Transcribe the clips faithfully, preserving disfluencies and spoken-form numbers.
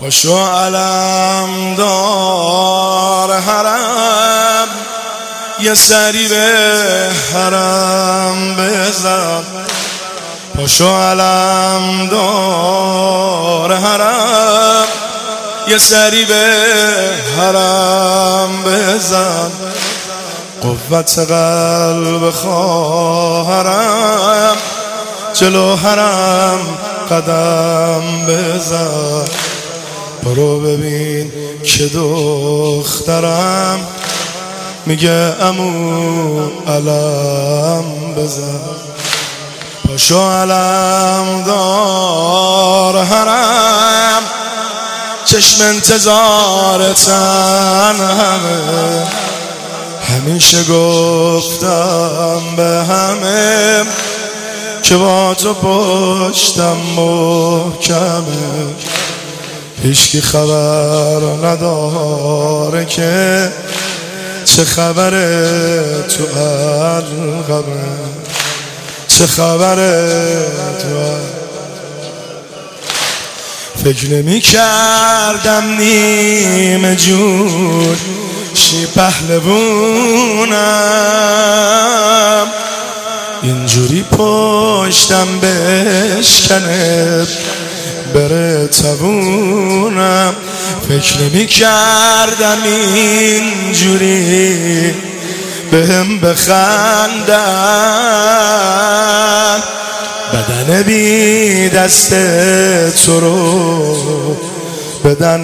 پاشو علم دار حرم، یه سری به حرم بزن. پاشو علم دار حرم، یه سری به حرم بزن. قوت قلب خواهرم، جلو حرم قدم بزن. برو ببین که دخترم میگه عمو علم بزن. پاشو علم دار حرم، چشم انتظارتن همه. همیشه گفتم به همه که با تو پشتم محکمه. هیچکی خبر نداره که چه خبره تو القمه، چه خبره تو القمه. فکر نمی کردم نیم جون شی پهلوونم، اینجوری پشتم بشکنه بره توونم. فکر نمی کردم اینجوری بهم بخندن، بدن بی دست تو رو بدن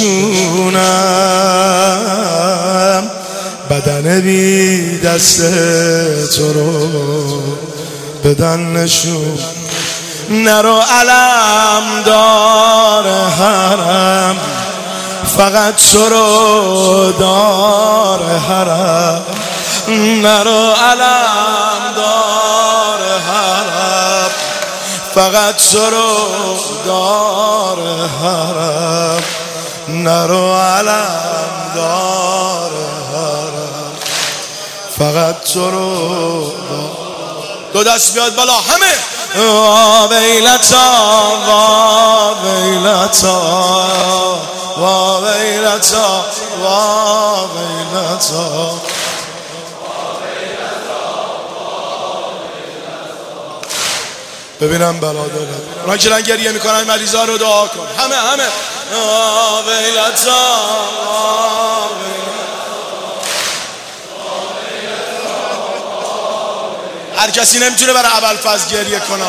نشونم، بدن بی دست تو رو بدن نشون. نرو علم دار حرم، فقط تو رو دار حرم. نرو علم دار حرم، فقط تو رو دار حرم. نرو علم دار حرم، فقط تو رو دار. دو دست بیاد بالا همه. وا ویلتا وا ویلتا وا ویلتا وا ویلتا. ببینم بلا دارد اونا که گریه میکنن مریضا رو دعا کن. همه همه وا ویلتا وا ویلتا. هر کسی نمیتونه برای ابوالفضل گریه کنه،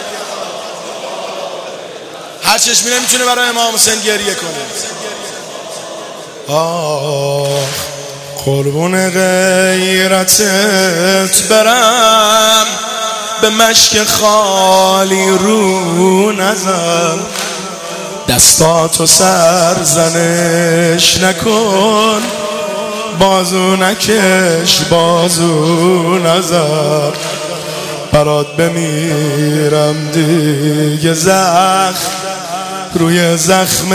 هر چشمی نمیتونه برای امام حسین گریه کنه. آه قربون غیرتت برم، به مشک خالی رو نزن. دستاتو سرزنش نکن، بازو نکش بازو نزن. برات بمیرم دیگه زخم روی زخم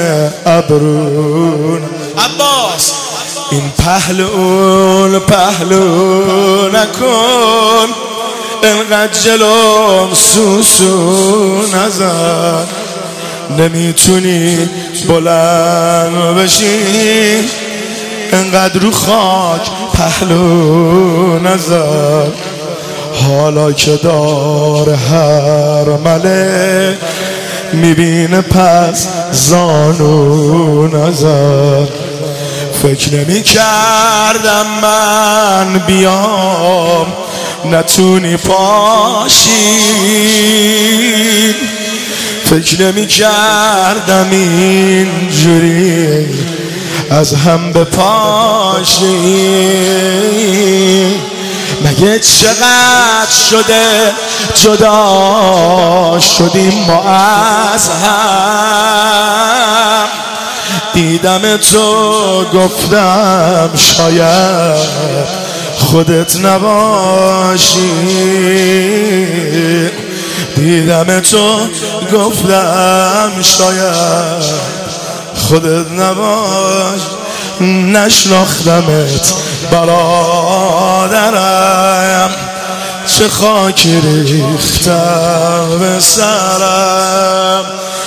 ابرون. عباس این پهلون پهلو نکن، انقدر جلوم سوسو نزن. نمیتونی بلند بشی، انقدر رو خاک پهلو نزن. حالا که دار هر مله میبینه پس زانو نزن. فکر نمی کردم من بیام نتونی پاشی، فکر نمی کردم اینجوری از هم بپاشی. مگه چقدر شده جدا شدیم ما از هم. دیدم تو گفتم شاید خودت نباشی. دیدم تو گفتم شاید خودت نباشی. نشناختمت برادرم، چه خاکی ریختم به سرم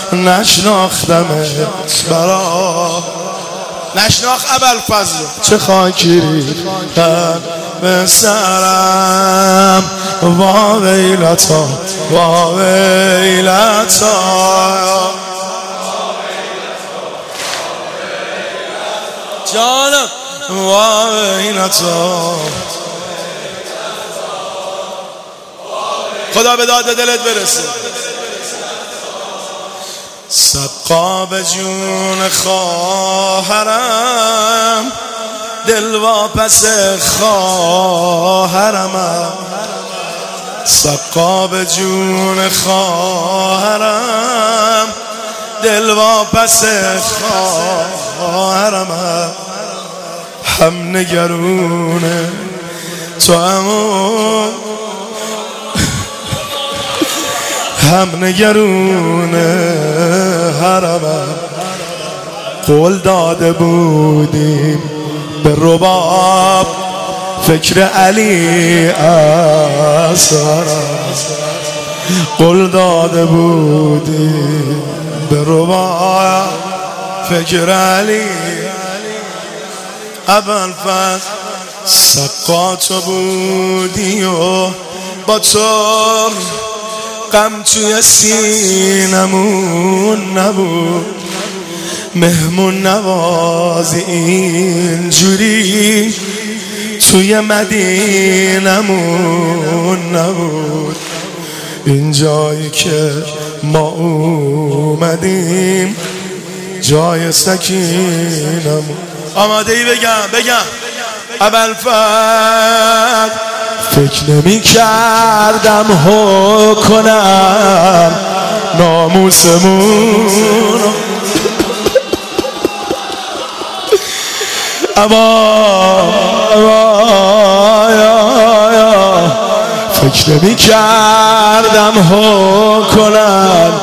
نشناختمت برا نشناخت ابوالفضل چه خاکی ریختم به سرم وا ویلتا وا ویلتا جانم وا ویلتا خدا به داد دلت برسه. سقا به جون خواهرم دل واپس خواهرم سقا به جون خواهرم دل واپس خواهرم هم نگرونه تو همون هم نگرونه حرمم قول داده بودیم به رباب فکر علی اثرم قول داده بودیم به رباب فکر علی ابوالفضل سقا تو بودی و با تو غم توی سینمون نبود مهمون نوازی اینجوری توی مدینمون نبود این جایی که ما اومدیم جای سکینمون. آماده ای بگم بگم ابوالفضل فکر نمی کردم هو کنم ناموسمون اما فکر نمی کردم هو کنم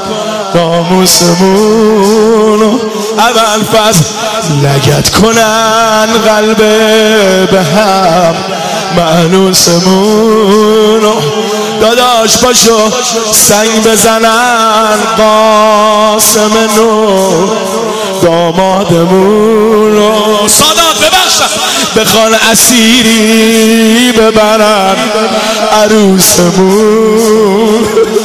ناموسمون ابوالفضل لگد کنن قلب به هم مانوسمون داداش باشو سنگ بزنن قاسم نو دامادمون سادات ببخشن بخوان اسیری ببرن عروسمون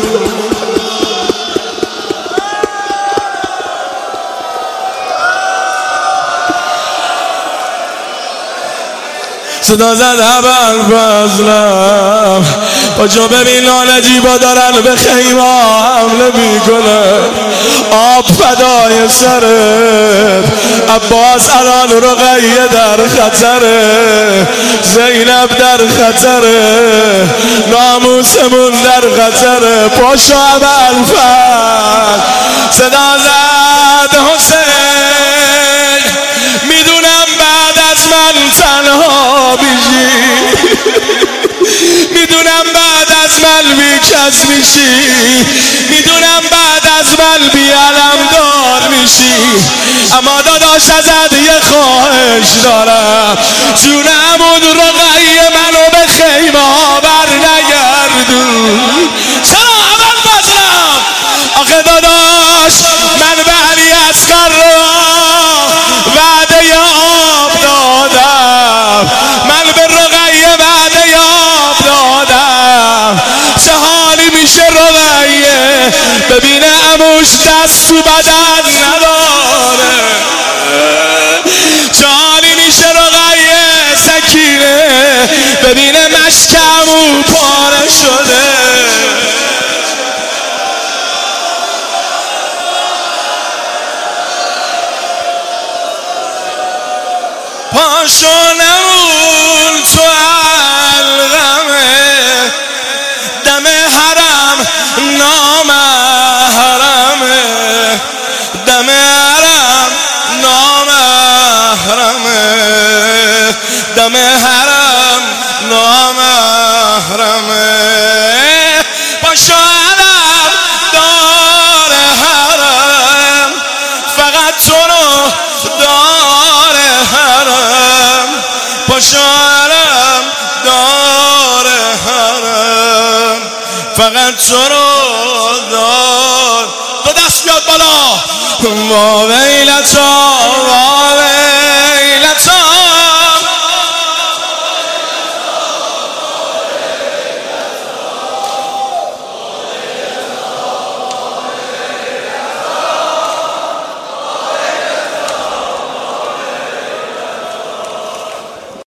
صدا زد ابوالفضلم پاجا ببین نالجیبا دارن به خیمه حمله میکنن آب فدای سرت عباس الان رقیه در خطره زینب در خطره ناموسمون در خطره پاشو ابوالفضل صدا زد حسین میدونم بعد از من تنها بیشی میدونم بعد از من بیکس میشی میدونم بعد از من بیعلم دار میشی اما داداش ازت یه خواهش دارم جون عمود رقیه منو به خیمه ها بر نگردون چرا ابوالفضلم آخه داداش من به علی اصغر رو وعده آب دادم من به رقیه وعده آب دادم چه حالی میشه رقیه ببینه عموش دست تو بدن نداره چه حالی میشه رقیه سکینه ببینه مشک عمو پاره شده پاشو نمون تو علقمه دم حرم نامحرمه دم حرم نامحرمه دم حرم نامحرمه پاشو علم دار حرم فقط تو رو دار حرم پاشو علم دار فقط تو رو دار. دو دست بیاد بالا. وا ویلتا